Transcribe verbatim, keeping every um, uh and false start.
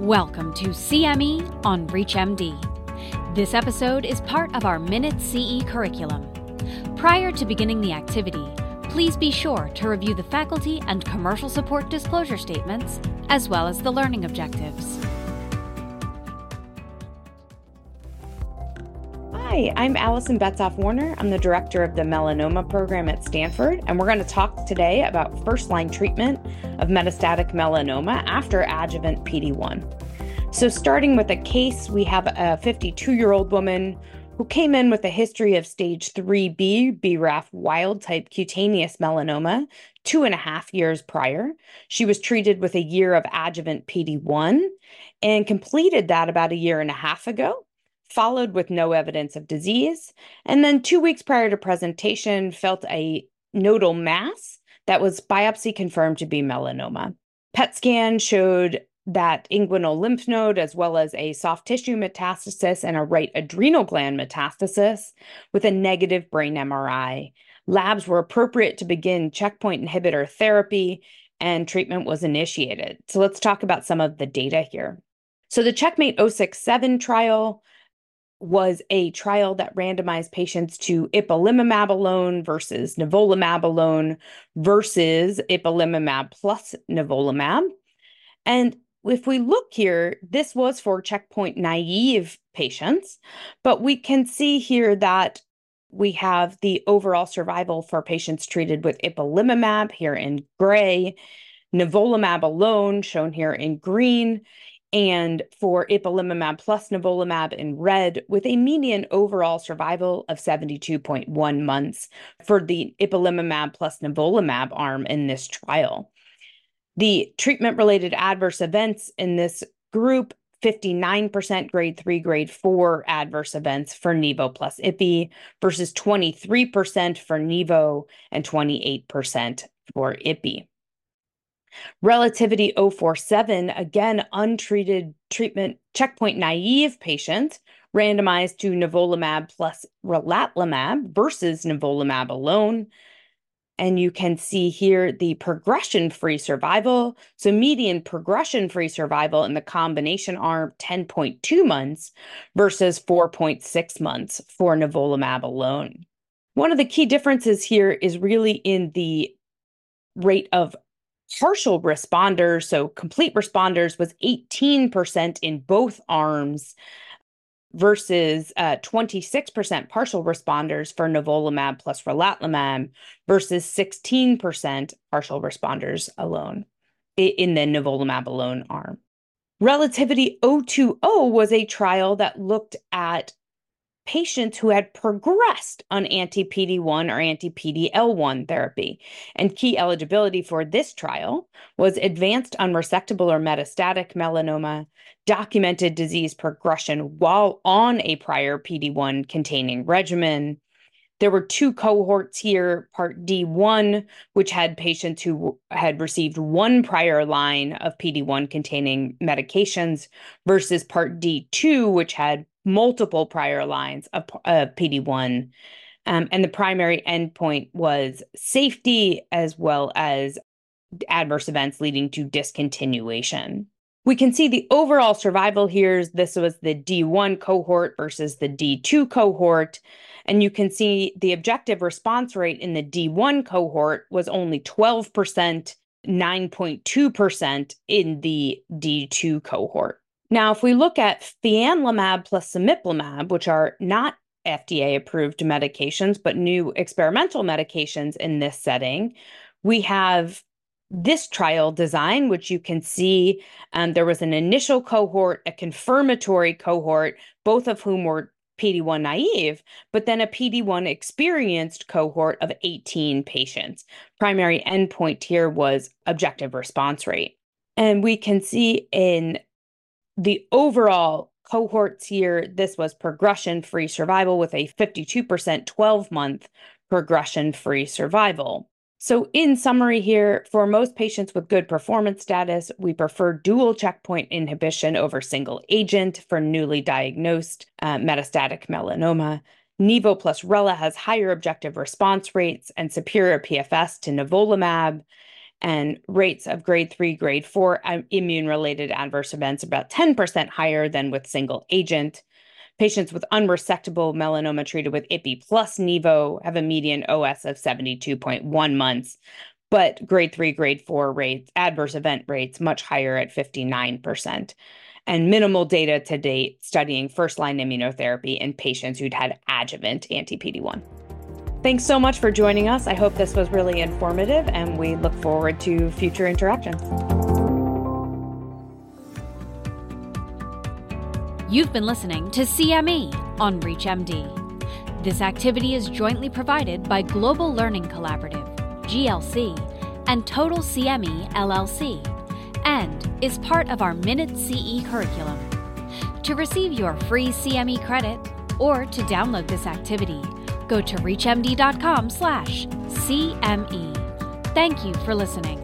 Welcome to C M E on ReachMD. This episode is part of our Minute C E curriculum. Prior to beginning the activity, please be sure to review the faculty and commercial support disclosure statements, as well as the learning objectives. Hi, I'm Allison Betzoff-Warner. I'm the director of the melanoma program at Stanford, and we're going to talk today about first-line treatment of metastatic melanoma after adjuvant P D one. So starting with a case, we have a fifty-two-year-old woman who came in with a history of stage three B, B R A F wild-type cutaneous melanoma two and a half years prior. She was treated with a year of adjuvant P D one and completed that about a year and a half ago, followed with no evidence of disease, and then two weeks prior to presentation felt a nodal mass that was biopsy confirmed to be melanoma. P E T scan showed that inguinal lymph node, as well as a soft tissue metastasis and a right adrenal gland metastasis with a negative brain M R I. Labs were appropriate to begin checkpoint inhibitor therapy, and treatment was initiated. So let's talk about some of the data here. So the CheckMate oh six seven trial was a trial that randomized patients to ipilimumab alone versus nivolumab alone versus ipilimumab plus nivolumab. And if we look here, this was for checkpoint naive patients, but we can see here that we have the overall survival for patients treated with ipilimumab here in gray, nivolumab alone shown here in green, and for ipilimumab plus nivolumab in red, with a median overall survival of seventy-two point one months for the ipilimumab plus nivolumab arm in this trial. The treatment-related adverse events in this group, fifty-nine percent grade three, grade four adverse events for Nivo plus Ipi versus twenty-three percent for Nivo and twenty-eight percent for Ipi. Relativity oh four seven, again, untreated treatment checkpoint naive patients randomized to nivolumab plus relatlimab versus nivolumab alone. And you can see here the progression-free survival. So median progression-free survival in the combination arm, ten point two months versus four point six months for nivolumab alone. One of the key differences here is really in the rate of partial responders. So complete responders was eighteen percent in both arms versus uh, twenty-six percent partial responders for nivolumab plus relatlimab versus sixteen percent partial responders alone in the nivolumab alone arm. Relativity oh two oh was a trial that looked at patients who had progressed on anti-P D one or anti-P D L one therapy. And key eligibility for this trial was advanced unresectable or metastatic melanoma, documented disease progression while on a prior P D one containing regimen. There were two cohorts here, Part D one, which had patients who had received one prior line of P D one containing medications, versus Part D two, which had multiple prior lines of uh, P D one. Um, and the primary endpoint was safety as well as adverse events leading to discontinuation. We can see the overall survival here. This was the D one cohort versus the D two cohort. And you can see the objective response rate in the D one cohort was only twelve percent, nine point two percent in the D two cohort. Now, if we look at fianlimab plus cemiplimab, which are not F D A-approved medications, but new experimental medications in this setting, we have this trial design, which you can see um, there was an initial cohort, a confirmatory cohort, both of whom were P D one naive, but then a P D one experienced cohort of eighteen patients. Primary endpoint here was objective response rate. And we can see in the overall cohorts here, this was progression-free survival with a fifty-two percent twelve-month progression-free survival. So in summary here, for most patients with good performance status, we prefer dual checkpoint inhibition over single agent for newly diagnosed uh, metastatic melanoma. Nivo plus Rela has higher objective response rates and superior P F S to nivolumab. and rates of grade three, grade four immune-related adverse events about ten percent higher than with single agent. Patients with unresectable melanoma treated with ipi plus nivo have a median O S of seventy-two point one months, but grade three, grade four rates, adverse event rates much higher at fifty-nine percent. And minimal data to date studying first-line immunotherapy in patients who'd had adjuvant anti-P D one. Thanks so much for joining us. I hope this was really informative, and we look forward to future interactions. You've been listening to C M E on ReachMD. This activity is jointly provided by Global Learning Collaborative, G L C, and Total C M E, L L C, and is part of our Minute C E curriculum. To receive your free C M E credit or to download this activity, go to reachmd dot com slash C M E. Thank you for listening.